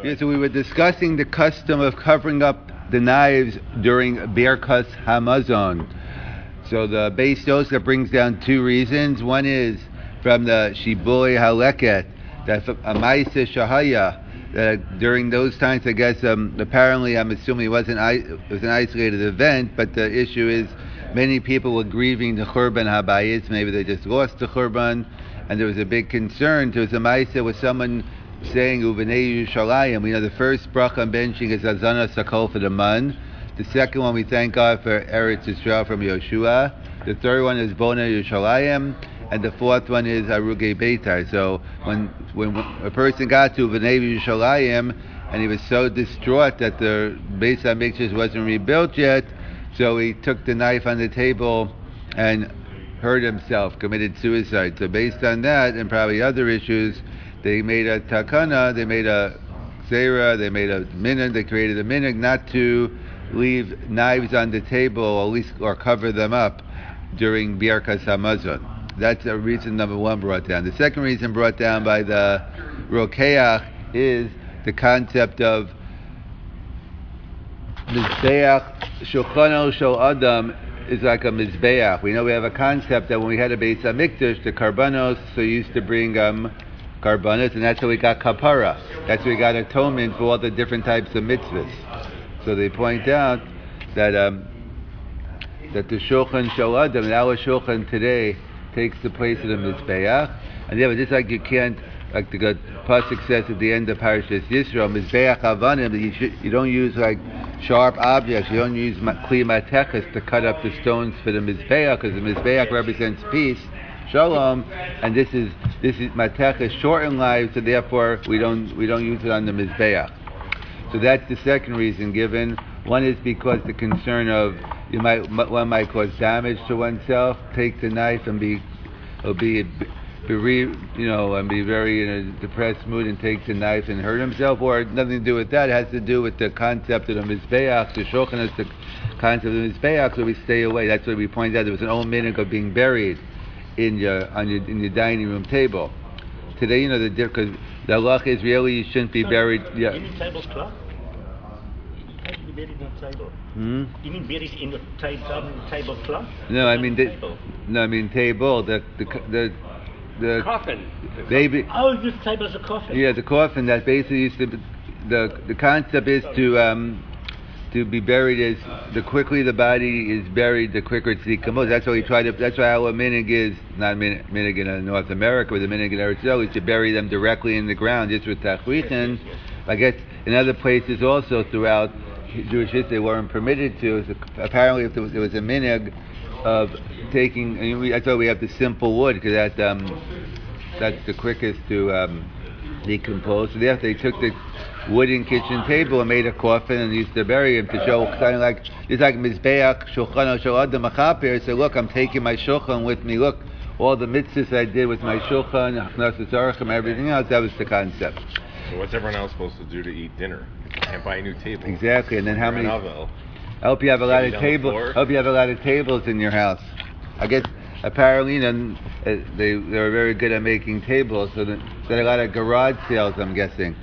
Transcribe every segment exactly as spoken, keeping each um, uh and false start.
Yeah, so we were discussing the custom of covering up the knives during Birkas Hamazon. So the Beis Yosef brings down two reasons. One is from the Shibui Haleket, that a Maisa Shahaya, that during those times, I guess, um, apparently, I'm assuming it wasn't it was an isolated event, but the issue is many people were grieving the Churban Habayis. Maybe they just lost the Churban, and there was a big concern. There was a Maisa with someone saying Uvenei Yerushalayim. We know the first bracha on benching is Azana Sakol for the man. The second one, we thank God for Eretz Yisrael from Yoshua. The third one is Bona Yerushalayim. And the fourth one is Aruge Beitar. So when when a person got to V'nei Yerushalayim and he was so distraught that the Beis HaMikdash wasn't rebuilt yet, so he took the knife on the table and hurt himself, committed suicide. So based on that and probably other issues, they made a takana, they made a zera, they made a minhag, they created a minhag not to leave knives on the table, or at least or cover them up during Birkas Hamazon. That's a reason number one brought down. The second reason brought down by the Rokeach is the concept of Mizbeach Shulchano Shel Adam is like a Mizbeach. We know we have a concept that when we had a Beis HaMikdash, the Karbanos, so used to bring um, Karbanos, and that's how we got Kapara. That's how we got atonement for all the different types of mitzvahs. So they point out that um, that the Shulchan Shel Adam, our Shulchan today, takes the place of the Mizbeach. And yeah, but just like you can't, like the good Pasuk says at the end of Parashas Yisro, Mizbeach Avanim, you, should, you don't use like sharp objects, you don't use Kli Matechas to cut up the stones for the Mizbeach, because the Mizbeach represents peace, Shalom, and this is this is Matechas shortened lives, so therefore we don't we don't use it on the Mizbeach. So that's the second reason given. One is because the concern of you might one might cause damage to oneself, take the knife and be or be bereaved, you know, and be very in a depressed mood and take the knife and hurt himself, or nothing to do with that. It has to do with the concept of the Mizbeach. The Shulchan is the concept of the Mizbeach, so we stay away. That's what we pointed out. There was an old minhag of being buried in your on your in your dining room table. Today, you know, the because the halach is really you shouldn't be buried. Yeah. Any tables cloth? Buried in a table. Hmm? You mean buried in the table, tablecloth? No, I mean the, no, I mean table. The the the the coffin. Baby. Oh, this table is a coffin. Yeah, the coffin. That basically used to. The the concept is to um to be buried as the quickly the body is buried, the quicker it's decomposes. That's why we try to. That's why our minhag is not minhag minhag in North America, but the minhag in Eretz Yisrael is to bury them directly in the ground, just with tachritin. I guess in other places also throughout Jewish history they weren't permitted to. So apparently, if there was, there was a minhag of taking, and we, that's why we have the simple wood, because that um, that's the quickest to um, decompose. So they, they took the wooden kitchen table and made a coffin and used to bury him to show kind of like it's like Mizbeach Shulchan Shel Adam Machaper. So look, I'm taking my shulchan with me. Look, all the mitzvahs I did with my shulchan, Achnasas Orchim, everything else. That was the concept. So what's everyone else supposed to do to eat dinner? You can't buy a new table. Exactly, and then how many? Novel. I hope you have a lot of tables. I hope you have a lot of tables in your house. I guess apparently, you know, they they were very good at making tables, so they had a lot of garage sales. I'm guessing.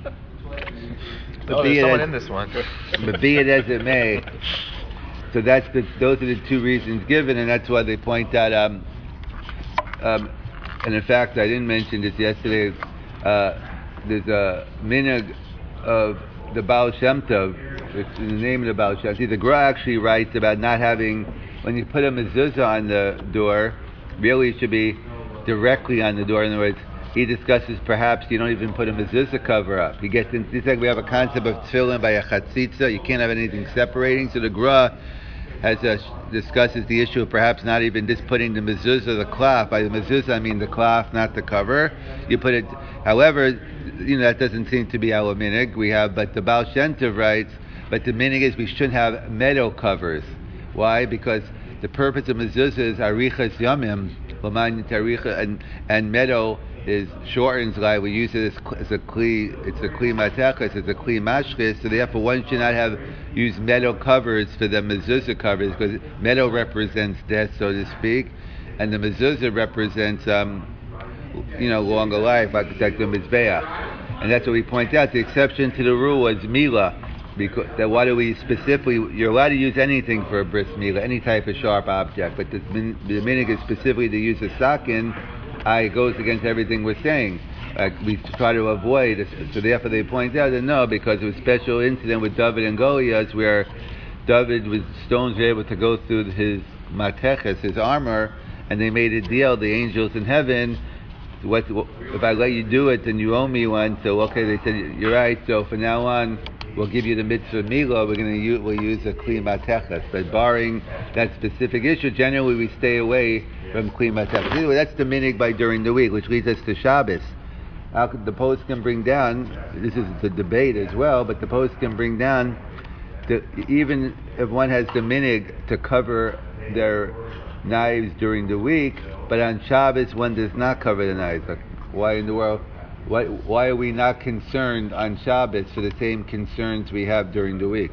But oh, be there's someone as, in this one. But be it as it may, so that's the those are the two reasons given, and that's why they point out. Um, um, and in fact, I didn't mention this yesterday. Uh, there's a minhag of the Baal Shem Tov. It's in the name of the Baal Shem Tov. The Gra actually writes about not having, when you put a mezuzah on the door, really it should be directly on the door. In other words, he discusses perhaps you don't even put a mezuzah cover up. He gets in, it's like we have a concept of tefillin by a chatzitza. You can't have anything separating. So the Gra has a, discusses the issue of perhaps not even just putting the mezuzah, the cloth. By the mezuzah, I mean the cloth, not the cover. You put it, however, you know, that doesn't seem to be our minhag. We have, but the Baal Shem Tov writes, but the minhag is we shouldn't have meadow covers. Why? Because the purpose of mezuzah is arichas yamim, l'man taricha, and and meadow is shortens life. We use it as, as a kli. It's a kli matechas. It's a kli mashchis. So therefore, one should not have use meadow covers for the mezuzah covers, because meadow represents death, so to speak, and the mezuzah represents um, you know, longer life, like, like the mizbeach. And that's what we point out. The exception to the rule was Mila. Because that why do we specifically, you're allowed to use anything for a bris Mila, any type of sharp object, but the, the minig is specifically to use a socket. I it goes against everything we're saying. Like we try to avoid, so therefore they point out that no, because it was a special incident with David and Goliath where David with stones were able to go through his mateches, his armor, and they made a deal, the angels in heaven, what, if I let you do it, then you owe me one. So okay, they said you're right. So from now on, we'll give you the mitzvah mila. We're going to use, we'll use a kli mateches, but barring that specific issue, generally we stay away from kli mateches. Anyway, that's the minig by during the week, which leads us to Shabbos. How could the post can bring down? This is the debate as well, but the post can bring down. The, even if one has the minig to cover their knives during the week, but on Shabbos one does not cover the knives. Like, why in the world? Why, why are we not concerned on Shabbos for the same concerns we have during the week?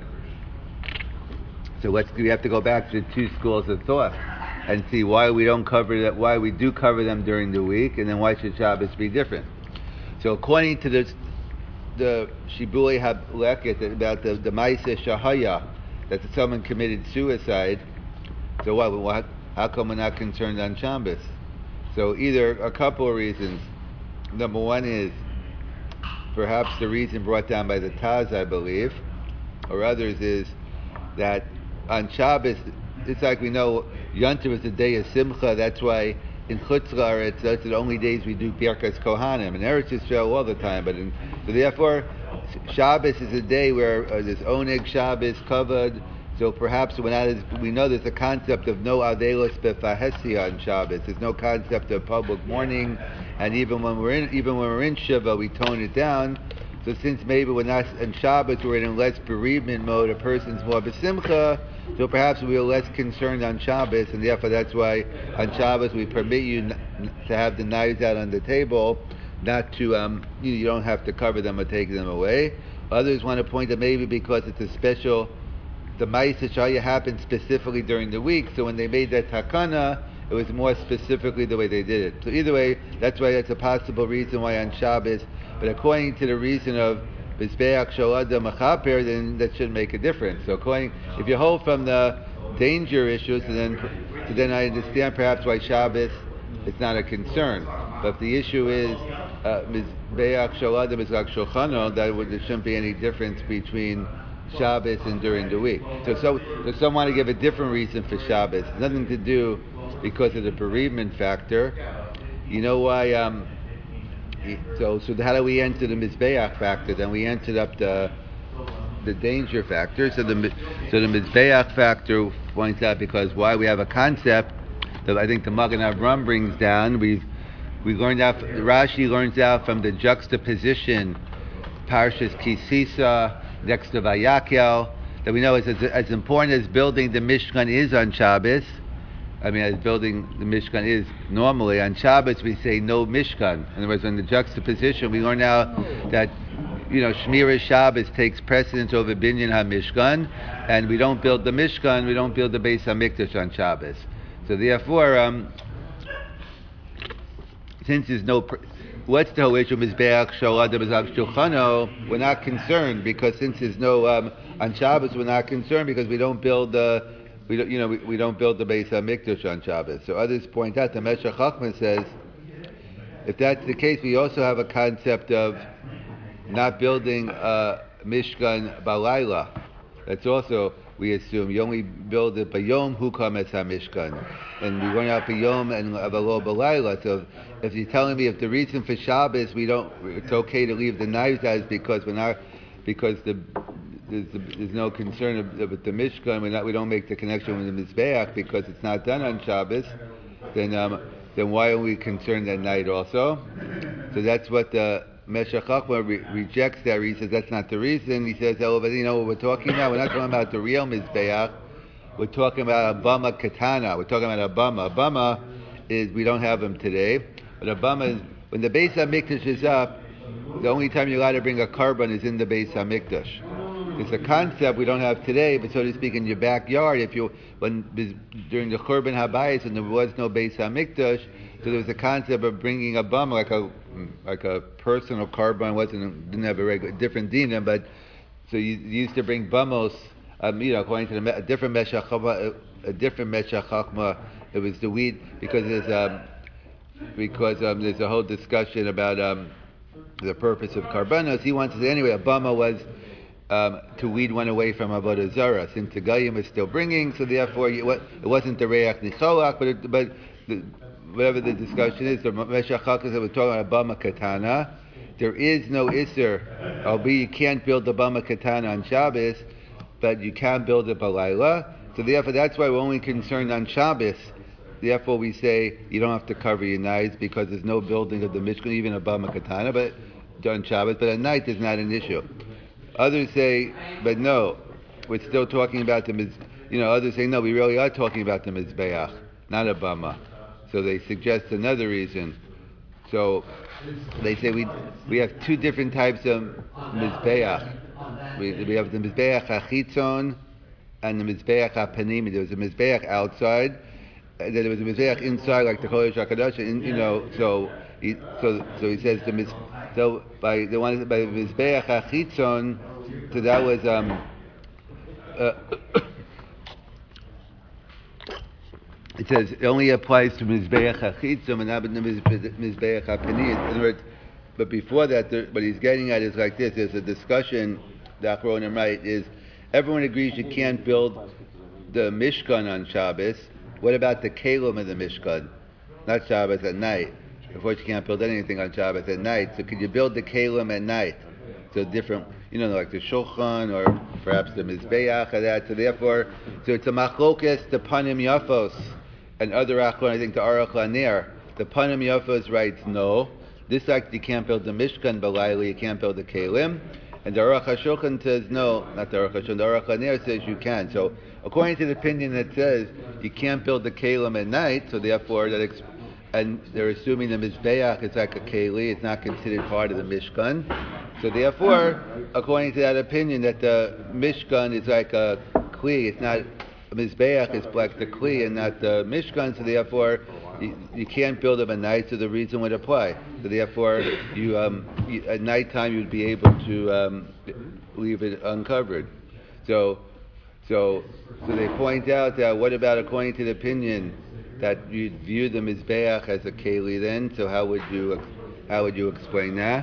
So let's we have to go back to the two schools of thought and see why we don't cover that. Why we do cover them during the week, and then why should Shabbos be different? So according to the the Shibulei HaLeket about the the Ma'aseh Shahaya, that someone committed suicide. So what? What? How come we're not concerned on Shabbos? So either a couple of reasons. Number one is perhaps the reason brought down by the Taz, I believe, or others, is that on Shabbos, it's like we know Yontiv is the day of Simcha. That's why in Chutz La'aretz, those are the only days we do Birkas Kohanim. In Eretz Yisrael all the time, but in, so therefore Shabbos is a day where uh, there's Oneg Shabbos covered. So perhaps we're not as, we know there's a concept of no Adelos Befahesia on Shabbos. There's no concept of public mourning, and even when we're in even when we're in Shiva, we tone it down. So since maybe we're not in Shabbos, we're in less bereavement mode. A person's more besimcha, so perhaps we are less concerned on Shabbos, and therefore that's why on Shabbos we permit you n- to have the knives out on the table, not to um you, you don't have to cover them or take them away. Others want to point that maybe because it's a special. The Ma'aseh Shahaya happened specifically during the week, so when they made that takana, it was more specifically the way they did it. So either way, that's why that's a possible reason why on Shabbos. But according to the reason of Mizbeach Sholada Machaper, then that shouldn't make a difference. So according, if you hold from the danger issues, and then so then I understand perhaps why Shabbos is not a concern. But if the issue is Mizbeach Sholada Mizbeach Shulchano, that would there shouldn't be any difference between Shabbos and during the week. So, so, so some want to give a different reason for Shabbos. Nothing to do because of the bereavement factor. You know why? Um, so, so how do we enter the Mizbeach factor? Then we entered up the the danger factor. So the so the Mizbeach factor points out because why we have a concept that I think the Magen Avram brings down. We we learned out. Rashi learns out from the juxtaposition, Parshas Kisisa. Next to Vayakel, that we know is as, as important as building the Mishkan is on Shabbos. I mean, as building the Mishkan is normally on Shabbos, we say no Mishkan. In other words, in the juxtaposition, we learn now that you know Shmira Shabbos takes precedence over Binyan HaMishkan, and we don't build the Mishkan, we don't build the Beis HaMikdash on Shabbos. So therefore, um, since there's no pr- What's the whole issue? Mizbeach Sholada Mizbeach Shulchano. We're not concerned because since there's no um, on Shabbos, we're not concerned because we don't build the uh, we don't you know we, we don't build the Beis HaMikdash on Shabbos. So others point out the Meshech Chochmah says if that's the case, we also have a concept of not building a Mishkan Balayla. That's also we assume you only build it by Yom Hukam Es HaMishkan, and we run out by Yom and Avalo Balayla. So if you're telling me if the reason for Shabbos we don't, it's okay to leave the knives out is because we're not, because the there's, there's no concern with the Mishkan, we're not, we don't make the connection with the Mizbeach because it's not done on Shabbos. Then um, then why are we concerned that night also? So that's what the Meshech Chochmah re- rejects that. He says that's not the reason. He says, oh, but you know what we're talking about? We're not talking about the real Mizbeach. We're talking about a Bama Katana. We're talking about a Bama. A Bama is, we don't have them today, but a Bama is, when the Beis HaMikdash is up, the only time you're allowed to bring a carbon is in the Beis HaMikdash. It's a concept we don't have today, but so to speak, in your backyard, if you, when, during the Churban Habayis, and there was no Beis HaMikdash, so there was a concept of bringing a Bama, like a like a personal carbon, wasn't didn't have a regular different dinah, but so you, you used to bring bamos, um, you know, according to the, me- a different meshach chachma, a different meshach chachma. It was the weed because there's um, because um, there's a whole discussion about um, the purpose of karbanos. He wants to say anyway. A bama was um, to weed one away from avodah zarah, since the Goyim is still bringing. So therefore, you, what, it wasn't the reach nicholak, but it, but the, whatever the discussion is, the meshach chachma that we're talking about bama katana. There is no isser, albeit you can't build the bama katana on Shabbos, but you can build it balayla. So therefore, that's why we're only concerned on Shabbos. Therefore, we say you don't have to cover your knives because there's no building of the Mishkan, even a bama katana, but on Shabbos. But at night, is not an issue. Others say, but no, we're still talking about the miz. You know, others say no, we really are talking about the mizbeach, not a bama. So they suggest another reason. So they say we we have two different types of mizbeach. We, we have the mizbeach hachitzon and the mizbeach hapanim. There was a mizbeach outside, and then there was a mizbeach inside, like the Kodesh HaKadosh. And you know, so he, so so he says the miz, so by the one by the mizbeach hachitzon, so that was um. Uh, It says it only applies to Mizbeach HaChitzum and not to Mizbeach HaPanim. In other words, but before that, there, what he's getting at is like this. There's a discussion, the Achronim right, is everyone agrees you can't build the Mishkan on Shabbos. What about the Kalim of the Mishkan? Not Shabbos at night. Of course, you can't build anything on Shabbos at night. So could you build the Kalim at night? So different, you know, like the Shulchan or perhaps the Mizbeach or that. So therefore, so it's a Machlokes, the Panim Yafos. And other Achron, I think the Aruch LaNer, the Panim Yafos writes no. This act you can't build the Mishkan Balayla, you can't build the Kalim. And the Aruch HaShulchan says no, not the Aruch HaShulchan, the Aruch LaNer says you can. So according to the opinion that says you can't build the Kalim at night, so therefore that exp- and they're assuming the Mizbeach is like a Kali, it's not considered part of the Mishkan. So therefore, according to that opinion that the Mishkan is like a Kli, it's not Mizbeach is like the Kli and not the Mishkan, so therefore you, you can't build them at night, so the reason would apply. So therefore, you, um, you at nighttime you'd be able to um, leave it uncovered. So, so, so they point out that what about according to the opinion that you'd view the Mizbeach as a Keli then? So how would you how would you explain that?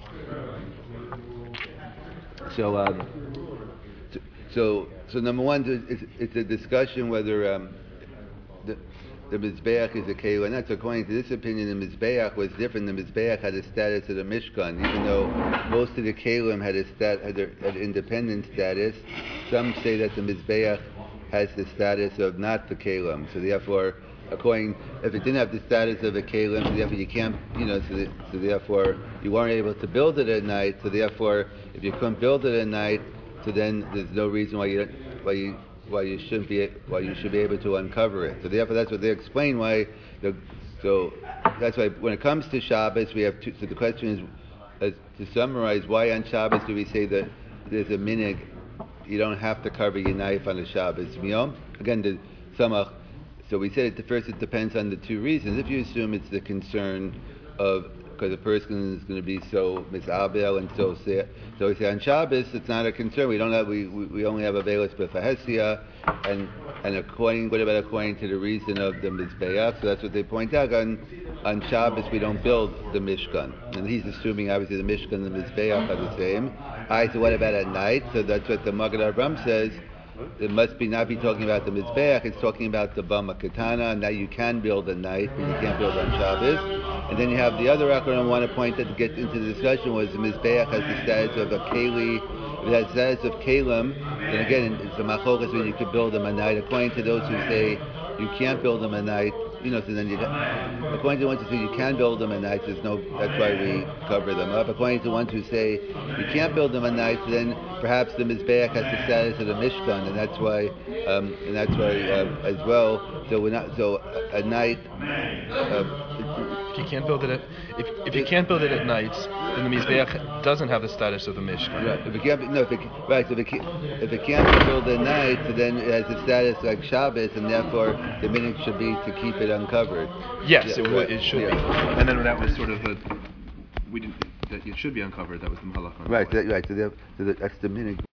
So, um, so. so So number one, it's, it's a discussion whether um, the, the Mizbeach is a Keli or not. So according to this opinion, the Mizbeach was different. The Mizbeach had a status of the Mishkan, even though most of the Kelim had a stat, had, a, had independent status. Some say that the Mizbeach has the status of not the Kelim. So therefore, according, if it didn't have the status of a Kelim, so therefore you can't, you know, so, the, so therefore you weren't able to build it at night. So therefore, if you couldn't build it at night, so then there's no reason why you why you why you shouldn't be why you should be able to uncover it. So therefore, that's what they explain why. The, so that's why when it comes to Shabbos, we have two. So the question is, as to summarize, why on Shabbos do we say that there's a minig? You don't have to cover your knife on a Shabbos meal. Again, the samach. So we said at the first it depends on the two reasons. If you assume it's the concern of because the person is going to be so misabel and so sad. So we say on Shabbos it's not a concern. We don't have we, we, we only have a veilus b'fahesia, and and according what about according to the reason of the mizbeach? So that's what they point out. On on Shabbos we don't build the Mishkan, and he's assuming obviously the Mishkan and the mizbeach are the same. Alright, so what about at night? So that's what the Maggid Avraham says. It must be not be talking about the Mizbeach, it's talking about the Bama Katana, and now you can build at night, but you can't build on Shabbos. And then you have the other Akron I want to point out to get into the discussion was the Mizbeach has the status of a Keli. If it has the status of Kalim, then again, it's a Machokas when you could build them at night. According to those who say you can't build them at night, you know, so then you, according to the ones who say you can build them at night, there's no, that's why we cover them up. According to the ones who say you can't build them at night, so then perhaps the Mizbeach has the status of the Mishkan, and that's why, um, and that's why uh, as well. So we're not, so at night. Uh, if you can't build it at, if if you can't build it at night, then the Mizbeach doesn't have the status of the Mishkan. Right. If it can't, no, if it, right. So if it, can't, if it can't be built at night, so then it has the status like Shabbos, and therefore the minhag should be to keep it uncovered. Yes, yeah, it, right. it should yeah. be. And then that was sort of a we didn't. That it should be uncovered. That was the mahalach. on the Right, way. so, right. So, the, so the, that's the minig.